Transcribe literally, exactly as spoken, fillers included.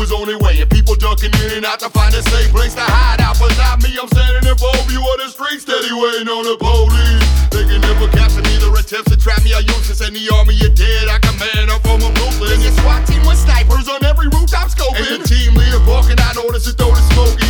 was on their way, and people ducking in and out to find a safe place to hide out. But not me, I'm standing in full view of the street, steady waiting on the police. They can never capture me, their attempts to trap me are useless. And the army are dead, I command, I'm from a ruthless. And your SWAT team with snipers on every rooftop scoping. And the team leader barking out orders to throw the smoke.